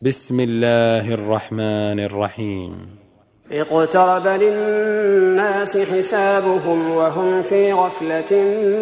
بسم الله الرحمن الرحيم. اقترب للناس حسابهم وهم في غفلة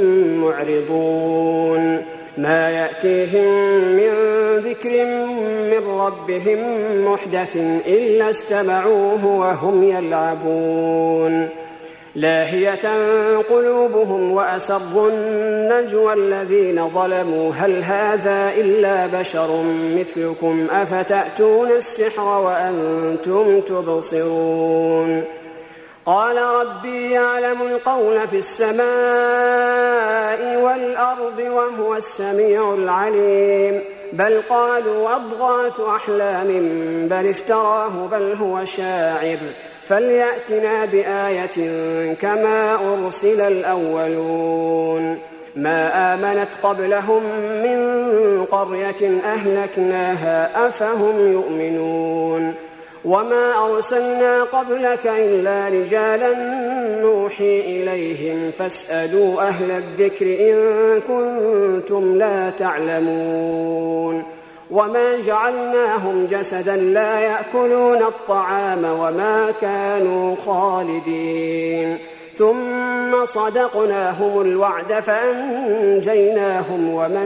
معرضون ما يأتيهم من ذكر من ربهم محدث إلا استمعوه وهم يلعبون لاهية قلوبهم وأسروا النجوى الذين ظلموا هل هذا إلا بشر مثلكم أفتأتون السحر وأنتم تبصرون قال ربي يعلم القول في السماء والأرض وهو السميع العليم بل قالوا أضغاث أحلام بل افتراه بل هو شاعر فليأتنا بآية كما أرسل الأولون ما آمنت قبلهم من قرية أهلكناها أفهم يؤمنون وما أرسلنا قبلك إلا رجالا نوحي إليهم فاسألوا أهل الذكر إن كنتم لا تعلمون وما جعلناهم جسدا لا يأكلون الطعام وما كانوا خالدين ثم صدقناهم الوعد فأنجيناهم ومن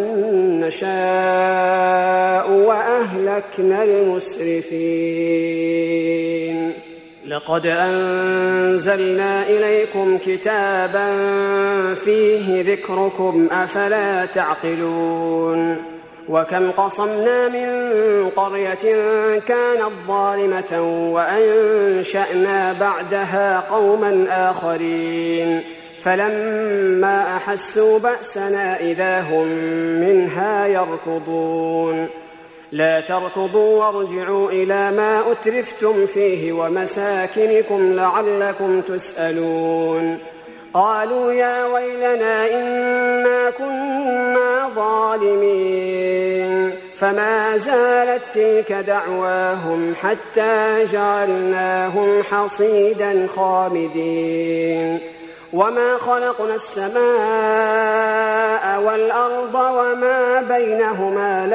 نشاء وأهلكنا المسرفين لقد أنزلنا إليكم كتابا فيه ذكركم أفلا تعقلون وكم قصمنا من قرية كانت ظالمة وأنشأنا بعدها قوما آخرين فلما أحسوا بأسنا إذا هم منها يركضون لا تركضوا وارجعوا إلى ما أترفتم فيه ومساكنكم لعلكم تسألون قالوا يا ويلنا إنا كنا ظالمين فما زالت تلك دعواهم حتى جعلناهم حصيدا خامدين وما خلقنا السماء والأرض وما بينهما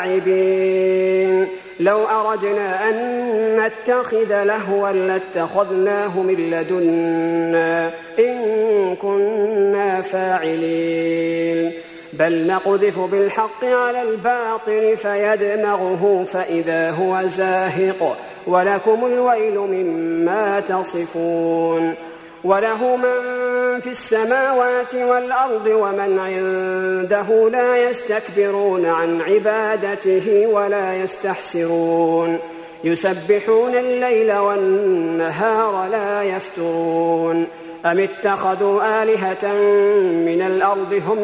لاعبين لو أردنا أن نتخذ لهوا لاتخذناه من لدنا إن كنا فاعلين بل نقذف بالحق على الباطل فيدمغه فإذا هو زاهق ولكم الويل مما تصفون وله من في السماوات والأرض ومن عنده لا يستكبرون عن عبادته ولا يستحسرون يسبحون الليل والنهار لا يفترون أم اتخذوا آلهة من الأرض هم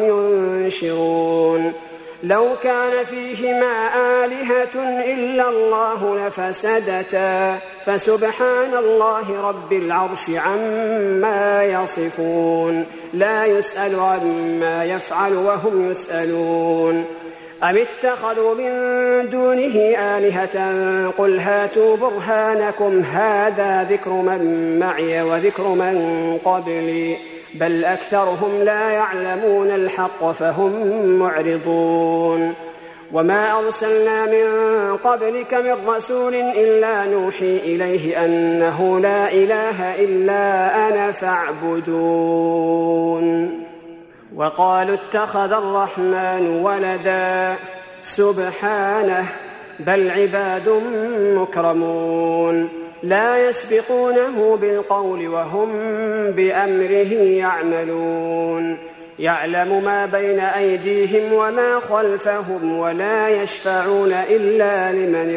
ينشرون لو كان فيهما آلهة إلا الله لفسدتا فسبحان الله رب العرش عما يصفون لا يسأل عما يفعل وهم يسألون أم اتخذوا من دونه آلهة قل هاتوا برهانكم هذا ذكر من معي وذكر من قبلي بل أكثرهم لا يعلمون الحق فهم معرضون وما أرسلنا من قبلك من رسول إلا نوحي إليه أنه لا إله إلا أنا فاعبدون وقالوا اتخذ الرحمن ولدا سبحانه بل عباد مكرمون لا يسبقونه بالقول وهم بأمره يعملون يعلم ما بين أيديهم وما خلفهم ولا يشفعون إلا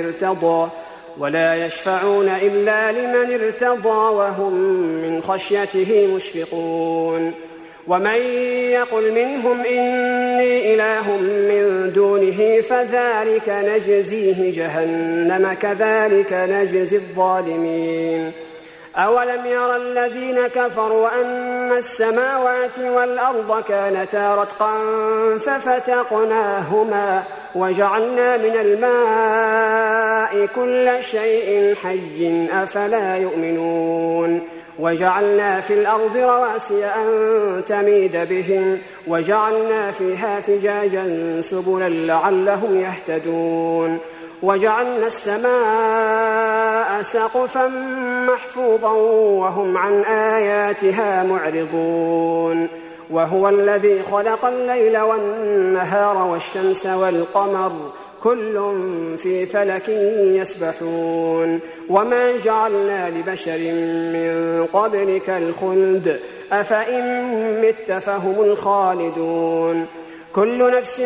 لمن ارتضى وهم من خشيته مشفقون ومن يقل منهم إني إله من دونه فذلك نجزيه جهنم كذلك نجزي الظالمين أولم ير الذين كفروا أن السماوات والأرض كانتا رتقا ففتقناهما وجعلنا من الماء كل شيء حي أفلا يؤمنون وجعلنا في الأرض رواسي أن تميد بهم وجعلنا فيها فجاجا سبلا لعلهم يهتدون وجعلنا السماء سقفا محفوظا وهم عن آياتها معرضون وهو الذي خلق الليل والنهار والشمس والقمر كل في فلك يسبحون وما جعلنا لبشر من قبلك الخلد أفإن مت فهم الخالدون كل نفس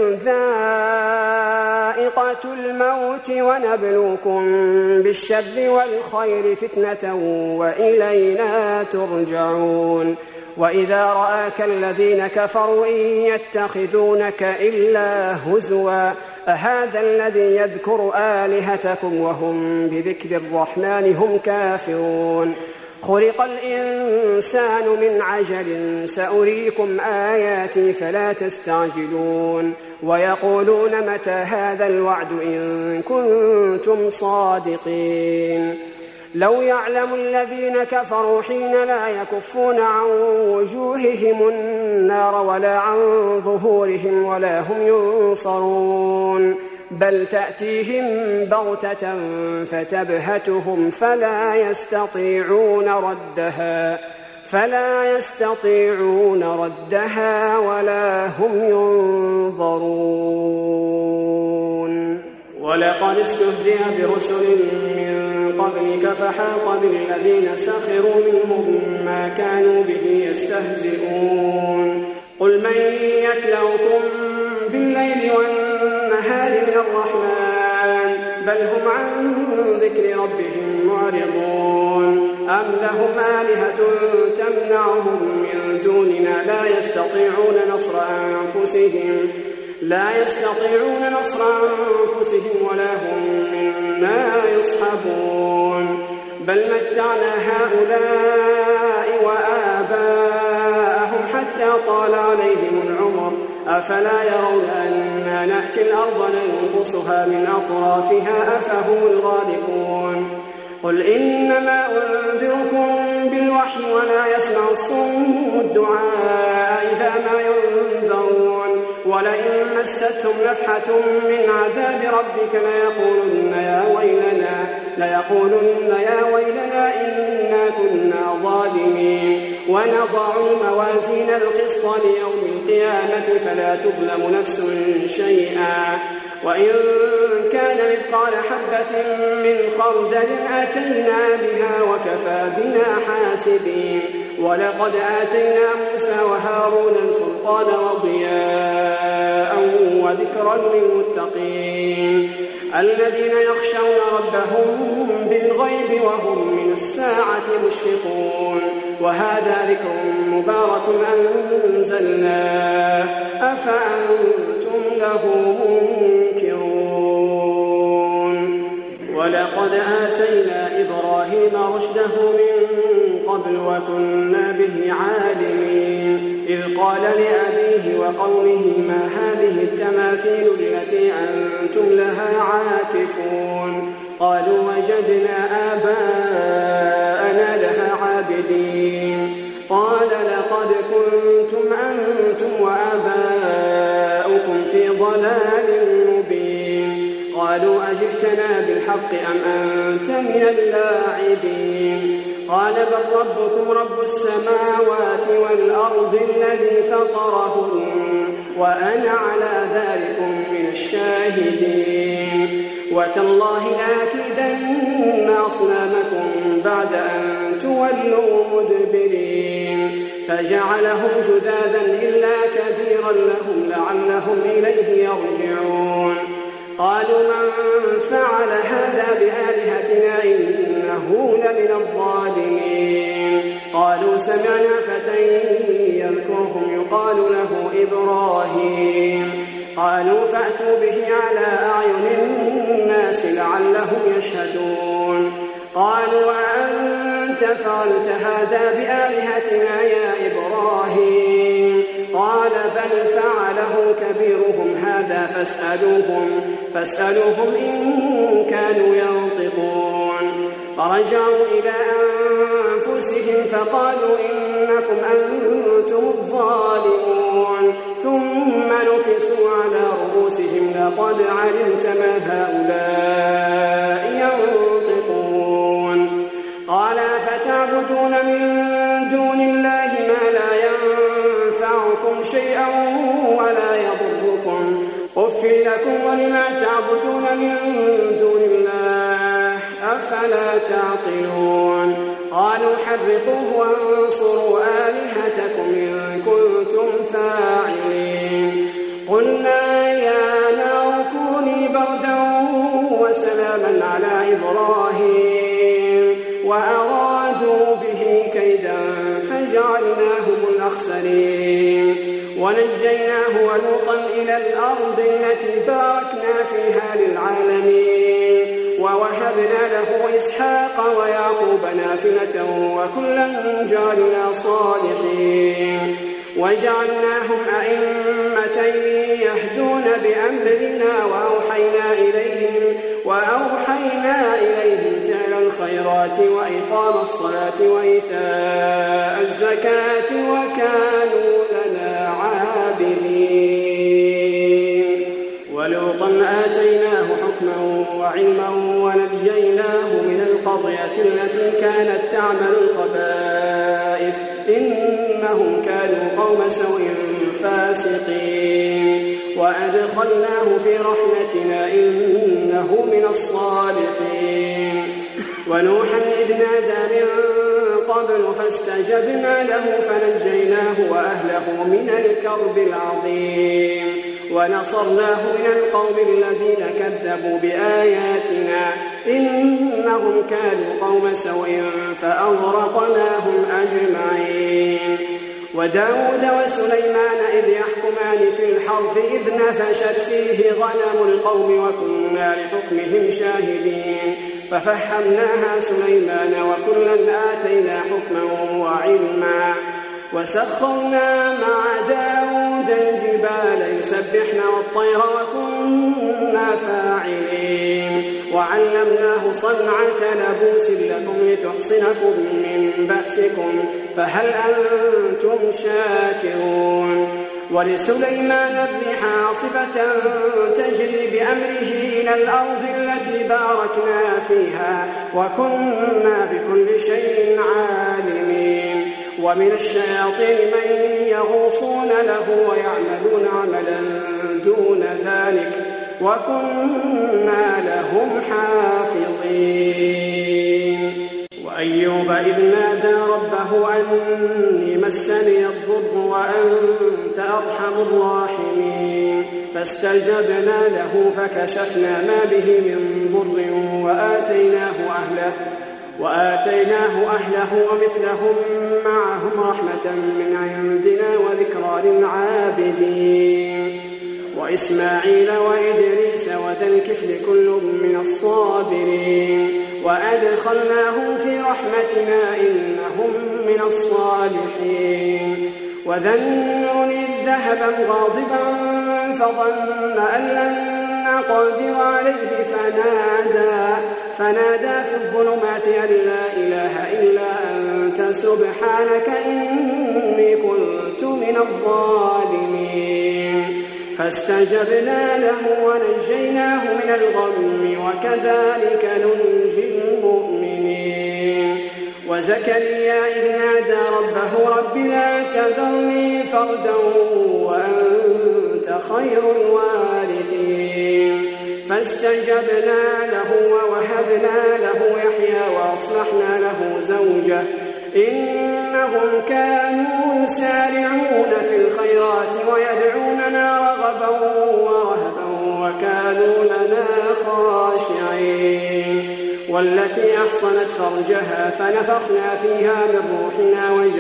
ذائقة الموت ونبلوكم بالشر والخير فتنة وإلينا ترجعون وإذا رآك الذين كفروا إن يتخذونك إلا هزوا أهذا الذي يذكر آلهتكم وهم بذكر الرحمن هم كافرون خلق الإنسان من عجل سأريكم آياتي فلا تستعجلون ويقولون متى هذا الوعد إن كنتم صادقين لو يعلم الذين كفروا حين لا يكفون عن وجوههم النار ولا عن ظهورهم ولا هم ينصرون بل تأتيهم بغتة فتبهتهم فلا يستطيعون ردها ولا هم ينظرون ولقد استهزئ برسل من قبلك فحاق بالذين سخروا منهم ما كانوا به يستهزئون قل من يكلؤكم بالليل والنهار من الرحمن بل هم عن ذكر ربهم معرضون أم لهم آلهة تمنعهم من دوننا لا يستطيعون نصر أنفسهم ولا هم منا يصحبون بل متعنا هؤلاء وآباءهم حتى طال عليهم العمر أفلا يرون أنا نأتي الأرض ننقصها من أطرافها أفهم الغالبون قل إنما أنذركم بالوحي ولا يسمع الصم الدعاء إذا ما ينذرون ولئن مستهم نفحة من عذاب ربك ليقولن يا ويلنا إنا كنا ظالمين ونضع الموازين القسط ليوم القيامة فلا تظلم نفس شيئا وإن كان مثقال حبة من خردل أتينا بها وكفى بنا حاسبين ولقد آتينا موسى وهارون الفرقان وضياء وذكرا للمتقين الذين يخشون ربهم بالغيب وهم من الساعة مشفقون وهذا ذكر مبارك أنزلناه أفأنتم له منكرون ولقد آتينا إبراهيم رشده من قبل وكنا به عالمين إذ قال لأبيه وقومه ما هذه التماثيل التي أنتم لها عاكفون قالوا وجدنا آباءنا لها عابدين قال لقد كنتم أنتم وآباؤكم في ضلال مبين قالوا أجئتنا بالحق أم أنت من اللاعبين قال بل ربكم رب السماوات والأرض الذي فطرهن وأنا على ذلك من الشاهدين وتالله لأكيدن أصنامكم بعد أن تولوا مدبرين فجعلهم جذاذا إلا كبيرا لهم لعلهم إليه يرجعون قالوا من فعل هذا بآلهتنا إنه لمن الظالمين قالوا سمعنا فتى يذكرهم يقال له إبراهيم قالوا فأتوا به على أعين الناس لعلهم يشهدون قالوا أأنت فعلت هذا بآلهتنا يا إبراهيم قال بل فعله كبيرهم هذا فاسألوهم إن كانوا ينطقون فرجعوا إلى أنفسهم فقالوا إنكم أنتم الظالمون ثم نكسوا على رؤوسهم لقد علمت ما هؤلاء ينطقون قال فتعبدون من دون الله ما لا ينفعكم شيئا ولا يضركم أف لكم ولما تعبدون من دون الله أفلا تعقلون قالوا حرقوه وانصروا آلهتكم إن كنتم فاعلين قلنا يا نار كوني بردا وسلاما على إبراهيم وأرادوا به كيدا فجعلناهم الأخسرين ونجيناه ولوطا إلى الأرض التي باركنا فيها للعالمين ووهبنا له إسحاق ويعقوب نافلة وكلا جعلنا صالحين وجعلناهم أئمة يهدون بأمرنا وأوحينا إليهم فعل الخيرات وإقام الصلاة وإيتاء الزكاة وكانوا لنا عابدين ولوطا آتيناه حكما وعلما ونجيناه من القرية التي كانت تعمل الخبائث إنهم كانوا قوم سوء فاسقين وأدخلناه في رحمتنا إنه من الصالحين ونوحا إذ نادى من قبل فاستجبنا له فنجيناه وأهله من الكرب العظيم ونصرناه من القوم الذين كذبوا بآياتنا إنهم كانوا قوم سوء فأغرقناهم أجمعين وداود وسليمان إذ يحكمان في الحرث إذ نفشت فيه غنم القوم وكنا لحكمهم شاهدين ففهمناها سليمان وكلا آتينا حكما وعلما وسخرنا مع داود الجبال يسبحن والطير وكنا فاعلين وعلمناه صنعة لبوس لكم لتحصنكم من بأسكم فهل أنتم شاكرون ولسليمان الريح عاصفة تجري بأمره إلى الأرض التي باركنا فيها وكنا بكل شيء عالمين ومن الشياطين من يغوصون له ويعملون عملا دون ذلك وكنا لهم حافظين وأيوب إذ نادى ربه أني مسني الضر وأنت أرحم الراحمين فاستجبنا له فكشفنا ما به من ضر وآتيناه أهله ومثلهم معهم رحمة من عندنا وذكرى للعابدين وإسماعيل وإدريس وذا الكفل كل من الصابرين وأدخلناهم في رحمتنا إنهم من الصالحين وذا النون إذ ذهب مغاضبا فظن أن لن نقدر عليه فنادى في الظلمات أن لا إله إلا أنت سبحانك إني كنت من الظالمين فاستجبنا له ونجيناه من الغم وكذلك ننجي المؤمنين وزكريا إذ نادى ربه رب لا تذرني فردا وأنت خير الوارثين فاستجبنا له ووهبنا له يحيى وأصلحنا له زوجه إنهم كانوا يسارعون في الخيرات ويدعوننا رغبا ورهبا وكانوا لنا خاشعين والتي أحصنت فرجها فنفخنا فيها من روحنا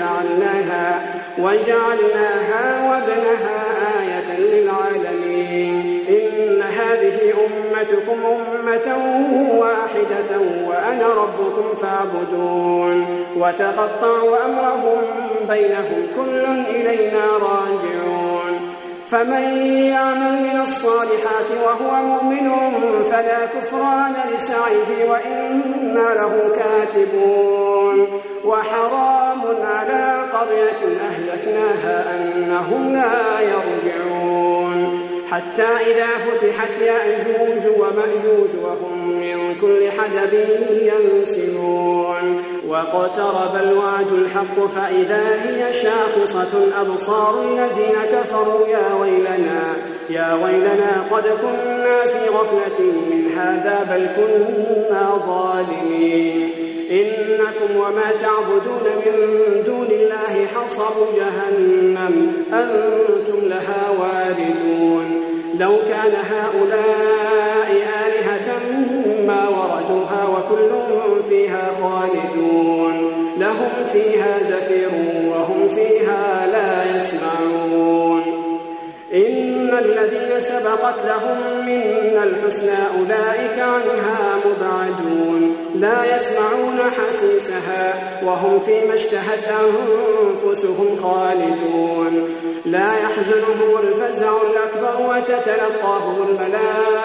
وجعلناها وابنها آية للعالمين إن هذه أمتكم أمة واحدة وأنا ربكم فاعبدون وتقطعوا أمرهم بينهم كل إلينا راجعون فمن يعمل من الصالحات وهو مؤمن فلا كفران لسعيه وإنا له كاتبون وحرام على قرية أهلكناها أنهم لا يرجعون حتى إذا فتحت يأجوج ومأجوج وهم من كل حدب ينسلون واقترب الوعد الحق فإذا هي شاخصة أبصار الذين كفروا يا ويلنا قد كنا في غفلة من هذا بل كنا ظالمين إنكم وما تعبدون من دون الله حصب جهنم أنتم لها واردون لو كان هؤلاء آلهة ما وردوها وكل فيها خالدون لهم فيها زفير وهم فيها لا يسمعون إن الذين سبقت لهم منا الحسنى أولئك عنها مبعدون لا يسمعون حسيسها وهم فيما اشتهت أنفسهم خالدون لا يحزنهم الفزع الأكبر وتتلقاهم الملائكة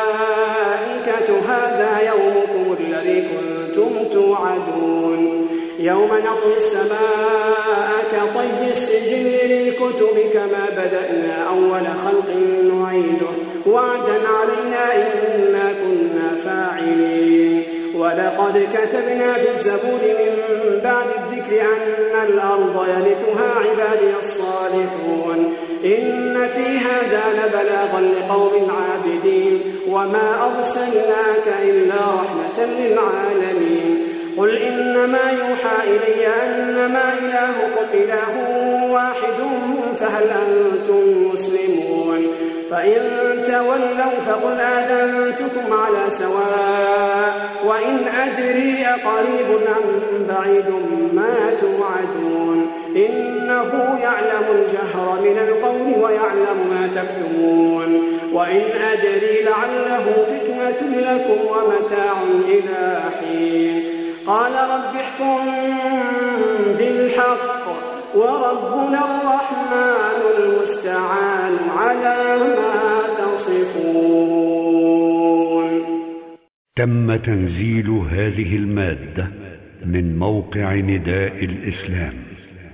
هذا يومكم الذي كنتم توعدون يوم نطوي السماء كطي السجل للكتب كما بدأنا أول خلق نعيده وعدا علينا إنا كنا فاعلين ولقد كتبنا في الزبور من بعد الذكر أن الأرض يرثها عبادي الصالحون إن في هذا لبلاغا لقوم عابدين وما أرسلناك إلا رحمة للعالمين قل إنما يوحى إلي أنما إلهكم إله واحد فهل أنتم مسلمون فإن تولوا فقل آذنتكم على سواء وإن أدري أقريب أم بعيد ما توعدون إنه يعلم الجهر من القول ويعلم ما تكتمون وإن أدري لعله فتنة لكم ومتاع إلى حين قال رب احكم بالحق وربنا الرحمن المستعان على ما تصفون. تم تنزيل هذه المادة من موقع نداء الإسلام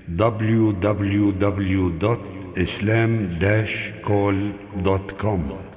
www.islam-call.com